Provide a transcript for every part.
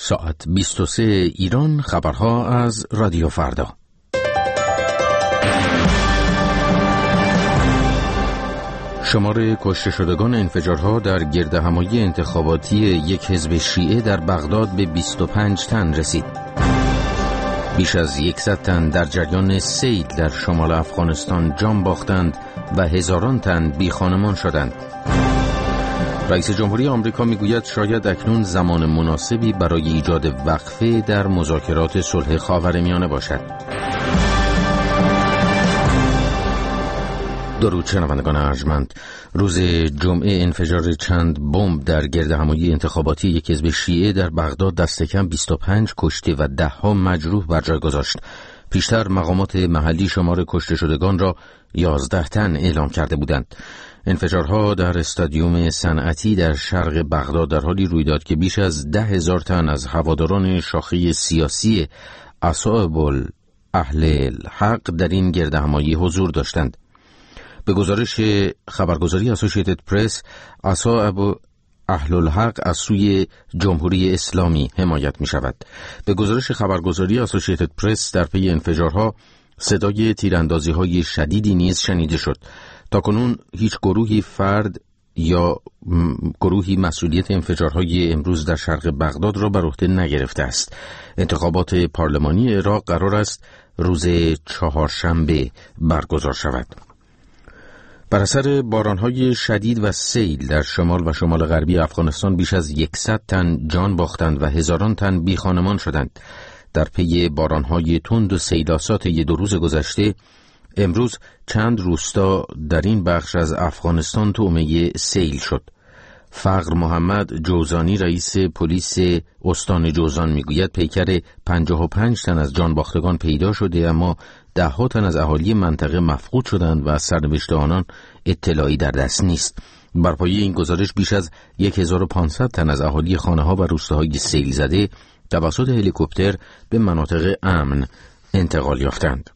ساعت 23 ایران. خبرها از رادیو فردا. شمار کشته شدگان انفجارها در گردهمایی انتخاباتی یک حزب شیعه در بغداد به 25 تن رسید. بیش از 100 تن در جریان سیل در شمال افغانستان جان باختند و هزاران تن بی خانمان شدند. رئیس جمهوری آمریکا میگوید شاید اکنون زمان مناسبی برای ایجاد وقفه در مذاکرات صلح خاورمیانه باشد. درود شنوندگان ارجمند. روز جمعه انفجار چند بمب در گردهمایی انتخاباتی یک حزب شیعه در بغداد دست کم 25 کشته و 10 مجروح بر جای گذاشت. پیشتر مقامات محلی شمار کشته شدگان را 11 تن اعلام کرده بودند. انفجارها در استادیوم صنعتی در شرق بغداد در حالی روی داد که بیش از 10,000 تن از هواداران شاخه سیاسی اصحاب اهل الحق در این گردهمایی حضور داشتند. به گزارش خبرگزاری اسوسییتد پرس، اصحاب اهل الحق از سوی جمهوری اسلامی حمایت می شود. به گزارش خبرگزاری اسوسییتد پرس، در پی انفجارها صدای تیراندازی های شدیدی نیز شنیده شد. تاکنون هیچ گروهی فرد یا گروهی مسئولیت انفجارهای امروز در شرق بغداد را بر عهده نگرفته است. انتخابات پارلمانی عراق قرار است روز چهارشنبه برگزار شود. بر اثر بارانهای شدید و سیل در شمال و شمال غربی افغانستان بیش از 100 تن جان باختند و هزاران تن بی خانمان شدند. در پی بارانهای تند و سیلاسات 2 روز گذشته، امروز چند روستا در این بخش از افغانستان طعمه سیل شد. فقر محمد جوزانی، رئیس پلیس استان جوزان، میگوید پیکر 55 تن از جان باختگان پیدا شده، اما 10 تن از اهالی منطقه مفقود شدند و از سرنوشت آنان اطلاعی در دست نیست. بر پایه این گزارش بیش از 1500 تن از اهالی خانه‌ها و روستاهای سیل زده توسط هلیکوپتر به مناطق امن انتقال یافتند.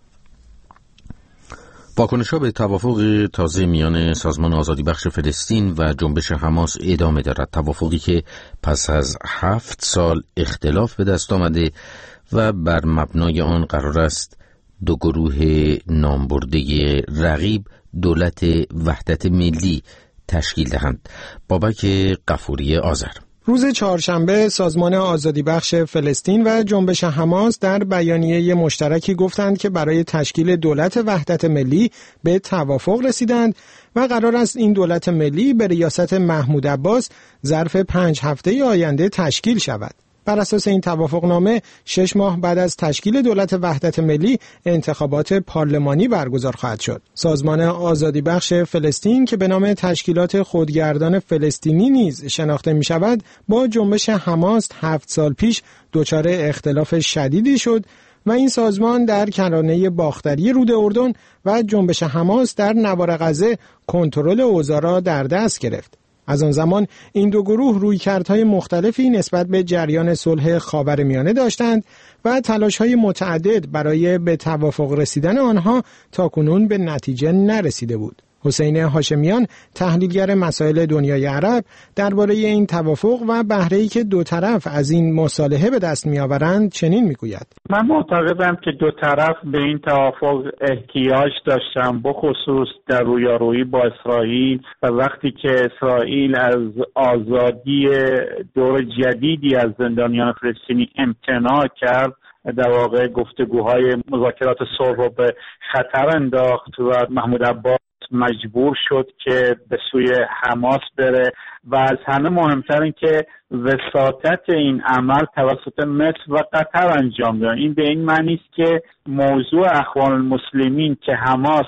واکنش‌ها به توافق تازه میان سازمان آزادی بخش فلسطین و جنبش حماس ادامه دارد. توافقی که پس از 7 سال اختلاف به دست آمده و بر مبنای آن قرار است 2 گروه نامبرده رقیب دولت وحدت ملی تشکیل دهند. بابک غفوری آذر. روز چهارشنبه سازمان آزادی بخش فلسطین و جنبش حماس در بیانیه مشترکی گفتند که برای تشکیل دولت وحدت ملی به توافق رسیدند و قرار است این دولت ملی به ریاست محمود عباس ظرف 5 هفته آینده تشکیل شود. بر اساس این توافقنامه 6 ماه بعد از تشکیل دولت وحدت ملی انتخابات پارلمانی برگزار خواهد شد. سازمان آزادی بخش فلسطین که به نام تشکیلات خودگردان فلسطینی نیز شناخته می شود، با جنبش حماس 7 سال پیش دچار اختلاف شدیدی شد و این سازمان در کرانه باختری رود اردن و جنبش حماس در نوار غزه کنترل اوضاع را در دست گرفت. از آن زمان این 2 گروه رویکردهای مختلفی نسبت به جریان صلح خاورمیانه داشتند و تلاش‌های متعدد برای به توافق رسیدن آنها تاکنون به نتیجه نرسیده بود. حسین هاشمیان، تحلیلگر مسائل دنیای عرب، درباره این توافق و بهره‌ای که 2 طرف از این مصالحه به دست می‌آورند چنین می‌گوید: من معتقدم که 2 طرف به این توافق احتیاج داشتن، بخصوص در رویارویی با اسرائیل، و وقتی که اسرائیل از آزادی دور جدیدی از زندانیان فلسطینی امتناع کرد، در واقع گفتگوهای مذاکرات صلح رو به خطر انداخت و محمود عباس مجبور شد که به سوی حماس بره و از همه مهمتر این که وساطت این عمل توسط مصر و قطر انجام داد. این به این معنی است که موضوع اخوان المسلمین که حماس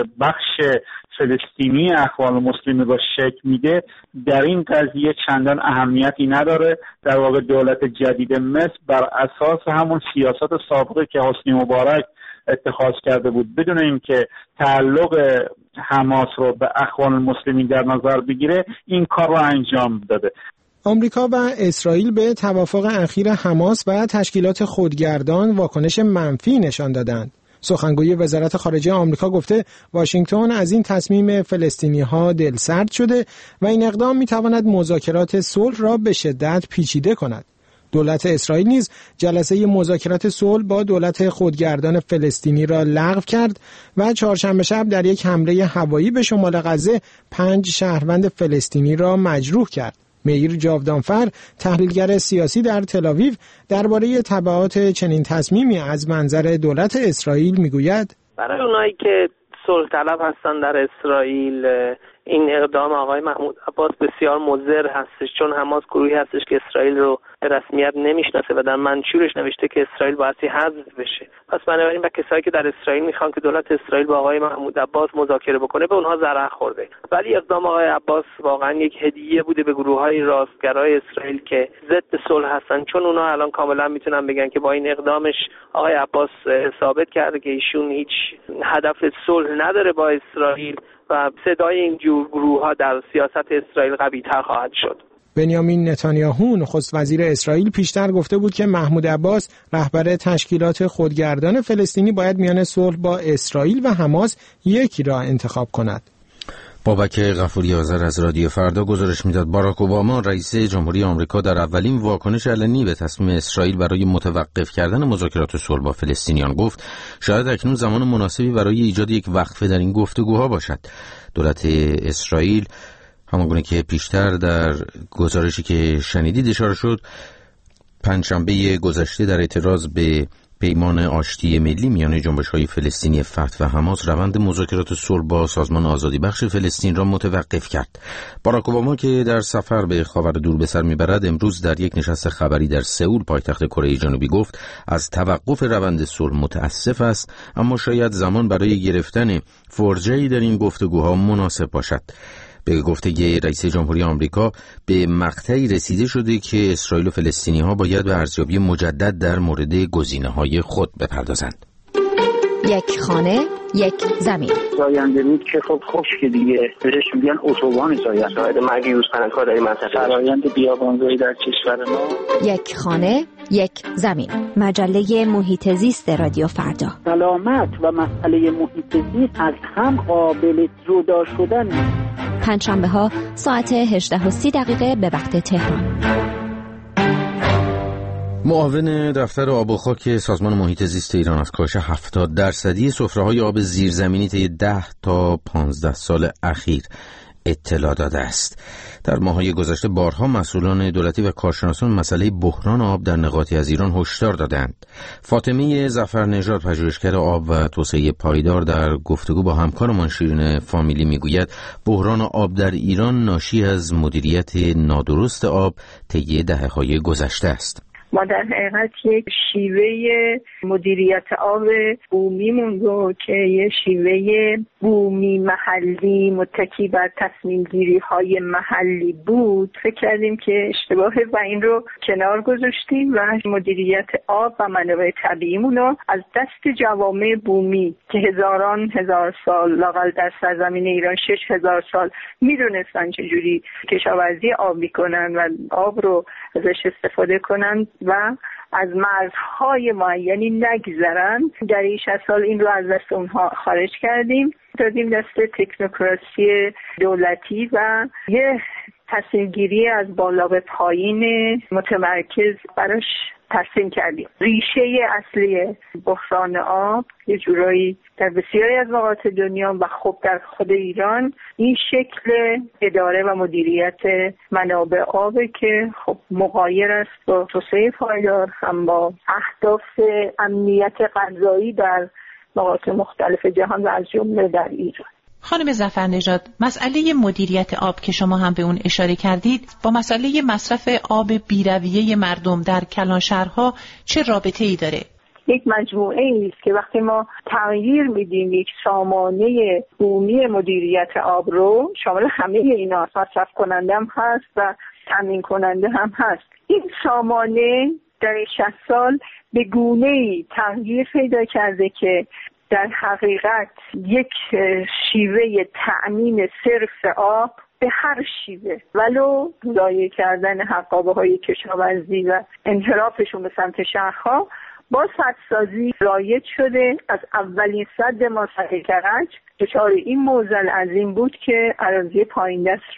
بخش فلسطینی اخوان المسلمین را شکل میده، در این قضیه چندان اهمیتی نداره. در واقع دولت جدید مصر بر اساس همون سیاست سابقه که حسنی مبارک اتخاذ کرده بود، بدون اینکه تعلق حماس رو به اخوان المسلمین در نظر بگیره، این کار رو انجام داده. آمریکا و اسرائیل به توافق اخیر حماس و تشکیلات خودگردان واکنش منفی نشان دادند. سخنگوی وزارت خارجه آمریکا گفته واشنگتن از این تصمیم فلسطینی‌ها دلسرد شده و این اقدام می‌تواند مذاکرات صلح را به شدت پیچیده کند. دولت اسرائیل نیز جلسه مذاکرات صلح با دولت خودگردان فلسطینی را لغو کرد و چهارشنبه شب در یک حمله هوایی به شمال غزه 5 شهروند فلسطینی را مجروح کرد. میر جاودانفر، تحلیلگر سیاسی در تل‌آویو، درباره تبعات چنین تصمیمی از منظر دولت اسرائیل میگوید: برای اونایی که صلح طلب هستن در اسرائیل، این اقدام آقای محمود عباس بسیار مضر هستش، چون حماس گروهی هستش که اسرائیل رو به رسمیت نمیشناسه و در منشورش نوشته که اسرائیل باید حذف بشه. پس بنابراین و کسایی که در اسرائیل میخوان که دولت اسرائیل با آقای محمود عباس مذاکره بکنه، به اونها ضرر خورده. ولی اقدام آقای عباس واقعا یک هدیه بوده به گروه‌های راستگرای اسرائیل که ضد صلح هستن، چون اونها الان کاملا میتونن بگن که با این اقدامش آقای عباس ثابت کرده که ایشون هیچ هدف صلح نداره با اسرائیل و صدای این جور گروه‌ها در سیاست اسرائیل قوی‌تر خواهد شد. بنیامین نتانیاهو نخست وزیر اسرائیل پیشتر گفته بود که محمود عباس رهبر تشکیلات خودگردان فلسطینی باید میان صلح با اسرائیل و حماس یکی را انتخاب کند. بابک غفوری آذر از رادیو فردا گزارش میداد باراک اوباما رئیس جمهوری آمریکا در اولین واکنش علنی به تصمیم اسرائیل برای متوقف کردن مذاکرات صلح با فلسطینیان گفت شاید اکنون زمان مناسبی برای ایجاد یک وقفه در این گفتگوها باشد. دولت اسرائیل همانگونه که پیشتر در گزارشی که شنیدید اشاره شد، پنجشنبه گذشته در اعتراض به پیمان آشتی ملی میان جنبش‌های فلسطینی فتح و حماس روند مذاکرات صلح با سازمان آزادی بخش فلسطین را متوقف کرد. باراک اوباما که در سفر به خاور دور به سر میبرد امروز در یک نشست خبری در سئول پایتخت کره جنوبی گفت از توقف روند صلح متاسف است، اما شاید زمان برای گرفتن فرجه‌ای در این گفتگوها مناسب باشد. به گفته رئیس جمهوری آمریکا به مقطعی رسیده شده که اسرائیل و فلسطینی‌ها باید به ارزیابی مجدد در مورد گزینه‌های خود بپردازند. یک خانه، یک زمین. زاینده رود که خب خشک دیگه، بهش میگن اتوبان زاینده. شاید مرگ یوزپلنگ‌ها در این منطقه. فرآیند بیابانزایی در کشور ما. یک خانه، یک زمین. مجله محیط زیست رادیو فردا. سلامت و مسئله محیط زیست از هم قابل جدا شدن. پنجشنبه ها ساعت 18:30 به وقت تهران. معاون دفتر آب و خاک سازمان محیط زیست ایران از کاهش 70% سفره‌های آب زیرزمینی طی 10 تا 15 سال اخیر اطلاع داده است. در ماه‌های گذشته بارها مسئولان دولتی و کارشناسان مسئله بحران آب در نقاطی از ایران هشدار دادند. فاطمه ظفرنژاد، پژوهشگر آب و توسعه پایدار، در گفتگو با همکارمان شیرین فامیلی میگوید بحران آب در ایران ناشی از مدیریت نادرست آب طی دهه‌های گذشته است. ما در حقیقت یک شیوه مدیریت آب بومیمون رو که یه شیوه بومی محلی متکی بر تصمیم گیری های محلی بود فکر کردیم که اشتباهه و این رو کنار گذاشتیم و مدیریت آب و منابع طبیعیمون رو از دست جوامع بومی که هزار سال لااقل در سرزمین ایران 6000 سال میدونستن چجوری کشاورزی آب میکنن و آب رو ازش استفاده کنن و از مرزهای معینی نگذرن. در این 60 سال این رو از دست اونها خارج کردیم، دادیم دست تکنوکراسی دولتی و یه تصمیم گیری از بالا به پایین متمرکز براش ترسیم کردیم. ریشه اصلی بحران آب یه جورایی در بسیاری از مقاطع دنیا و خب در خود ایران این شکل اداره و مدیریت منابع آبه که خب مغایر است با توسعه پایدار، هم با اهداف امنیت غذایی در مقاطع مختلف جهان و از جمله در ایران. خانم ظفرنژاد، مسئله مدیریت آب که شما هم به اون اشاره کردید با مسئله مصرف آب بی‌رویه مردم در کلانشهرها چه رابطه‌ای داره؟ یک مجموعه است که وقتی ما تغییر میدیم یک سامانه بومی مدیریت آب رو، شامل همه اینا مصرف کننده هم هست و تامین کننده هم هست، این سامانه در 60 سال به گونه‌ای تغییر پیدا کرده که در حقیقت یک شیوه تأمین صرف آب به هر شیوه ولو ضایع کردن حقابه‌های کشاورزی و انحرافشون به سمت شهرها با سدسازی رایج شده. از اولین سد ما سد کرج دچار این معضل عظیم بود که اراضی پایین دست رو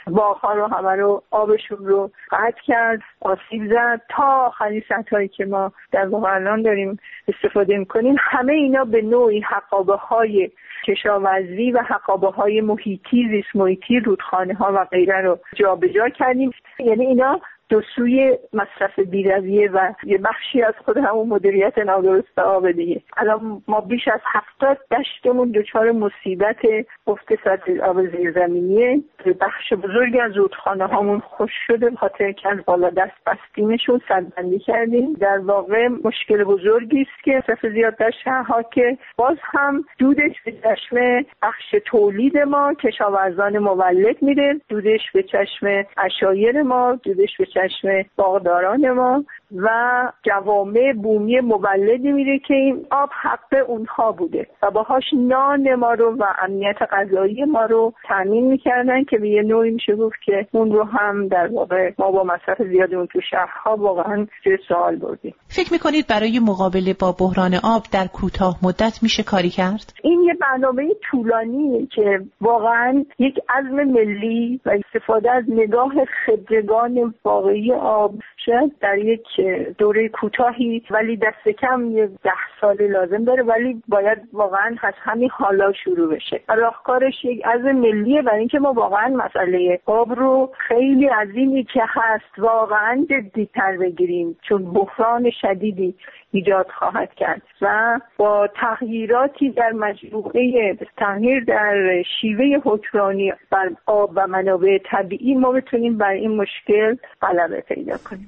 باغ‌ها رو همه رو آبشون رو قطع کرد، آسیب زد تا آخرین سطحی که ما در واقع الان داریم استفاده می‌کنیم. همه اینا به نوعی حقابه‌های کشاورزی و حقابه‌های محیطی، زیست محیطی، رودخانه‌ها و غیره رو جابجا کردیم. یعنی اینا دو سوی مصرف بی‌رویه و یه بخشی از خود همون مدیریت نادرست آب دیگه. الان ما بیش از 70 دشتمون دچار مصیبت افت سطح آب زیرزمینیه. بخش بزرگی از رودخانه هامون خشک شده به خاطر که از بالا دست بستیمشون، سدبندی کردیم. در واقع مشکل بزرگی است که مصرف زیاد در شهرها که باز هم دودش به چشم بخش تولید ما، کشاورزان مولد میره، دودش به چشم عشایر ما، دودش به چشم باغداران ما و جوامع بومی مولدی میره که این آب حق اونها بوده و باهاش نان ما رو و امنیت غذایی ما رو تامین میکردن که به یه نوعی میشه گفت که اون رو هم در واقع ما با مصرف زیاد اون تو شهرها واقعا زیر سوال بردیم. فکر میکنید برای مقابله با بحران آب در کوتاه مدت میشه کاری کرد؟ این یه برنامه طولانیه که واقعا یک عزم ملی و استفاده از نگاه خبرگان واقعی آب شاید در یک دوره کوتاهی ولی دست کم 10 سال لازم داره، ولی باید واقعا از همین حالا شروع بشه. راهکارش یک عزم ملیه برای اینکه ما واقعا مسئله آب رو خیلی عظیمی که هست واقعا جدی‌تر بگیریم، چون بحران شدیدی ایجاد خواهد کرد و با تغییراتی در مجموعه تغییر در شیوه حکمرانی بر آب و منابع طبیعی ما بتونیم بر این مشکل غلبه پیدا کنیم.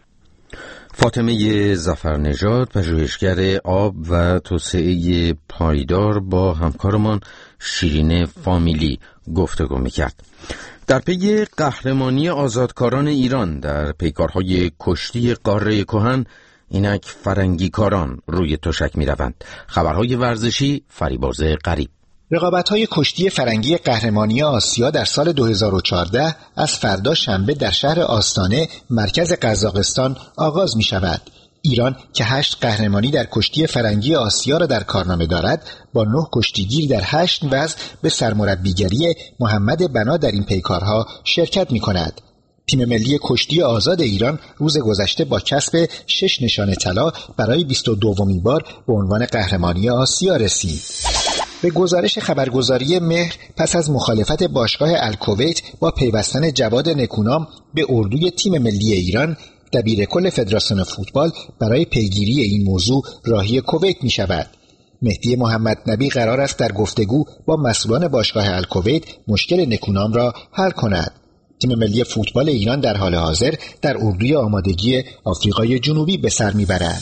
فاطمه ظفرنژاد، پژوهشگر آب و توسعه پایدار، با همکارمان شیرین فامیلی گفتگو می‌کرد. در پی قهرمانی آزادکاران ایران در پیکارهای کشتی قاره کهن، اینک فرنگی کاران روی تشک می‌روند. خبرهای ورزشی، فریبرز غریب. رقابت‌های کشتی فرنگی قهرمانی آسیا در سال 2014 از فردا شنبه در شهر آستانه مرکز قزاقستان آغاز می‌شود. ایران که 8 قهرمانی در کشتی فرنگی آسیا را در کارنامه دارد، با 9 کشتیگیر در 8 وزن به سرمربیگری محمد بنا در این پیکارها شرکت می‌کند. تیم ملی کشتی آزاد ایران روز گذشته با کسب 6 نشان طلا برای 22مین بار به عنوان قهرمانی آسیا رسید. به گزارش خبرگزاری مهر، پس از مخالفت باشگاه الکویت با پیوستن جواد نکونام به اردوی تیم ملی ایران، دبیرکل فدراسیون فوتبال برای پیگیری این موضوع راهی کویت می شود. مهدی محمد نبی قرار است در گفتگو با مسئولان باشگاه الکویت مشکل نکونام را حل کند. تیم ملی فوتبال ایران در حال حاضر در اردوی آمادگی آفریقای جنوبی به سر میبرد.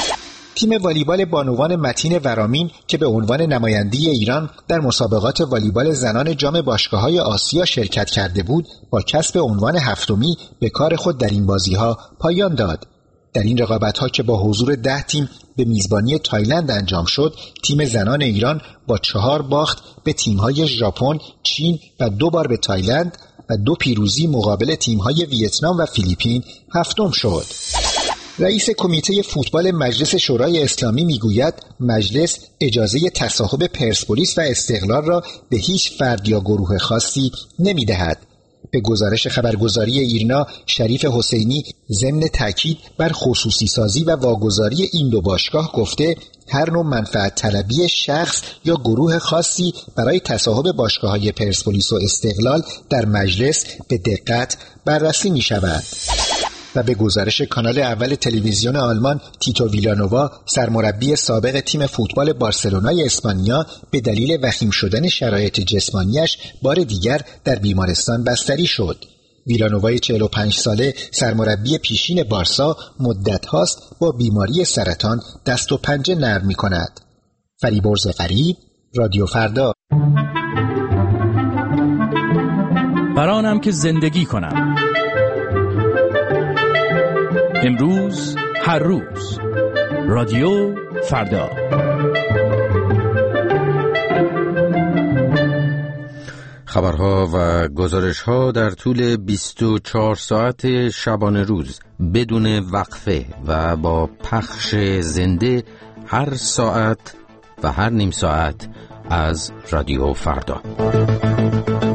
تیم والیبال بانوان متین ورامین که به عنوان نماینده ایران در مسابقات والیبال زنان جام باشگاه‌های آسیا شرکت کرده بود، با کسب عنوان 7می به کار خود در این بازی‌ها پایان داد. در این رقابت‌ها که با حضور 10 تیم به میزبانی تایلند انجام شد، تیم زنان ایران با 4 باخت به تیم‌های ژاپن، چین و 2 بار به تایلند و 2 پیروزی مقابل تیم‌های ویتنام و فیلیپین هفتم شد. رئیس کمیته فوتبال مجلس شورای اسلامی میگوید مجلس اجازه تصاحب پرسپولیس و استقلال را به هیچ فرد یا گروه خاصی نمیدهد. به گزارش خبرگزاری ایرنا، شریف حسینی ضمن تاکید بر خصوصی سازی و واگذاری این دو باشگاه گفته هر نوع منفعت طلبی شخص یا گروه خاصی برای تصاحب باشگاه‌های پرسپولیس و استقلال در مجلس به دقت بررسی می شود. و به گزارش کانال اول تلویزیون آلمان، تیتو ویلانووا سرمربی سابق تیم فوتبال بارسلونای اسپانیا به دلیل وخیم شدن شرایط جسمانیش بار دیگر در بیمارستان بستری شد. ویلانووای 45 ساله سرمربی پیشین بارسا مدت هاست با بیماری سرطان دست و پنجه نرم می کند. فریبرز غریب، رادیو فردا. برانم که زندگی کنم. امروز هر روز، رادیو فردا. خبرها و گزارش‌ها در طول 24 ساعت شبانه روز بدون وقفه و با پخش زنده هر ساعت و هر نیم ساعت از رادیو فردا.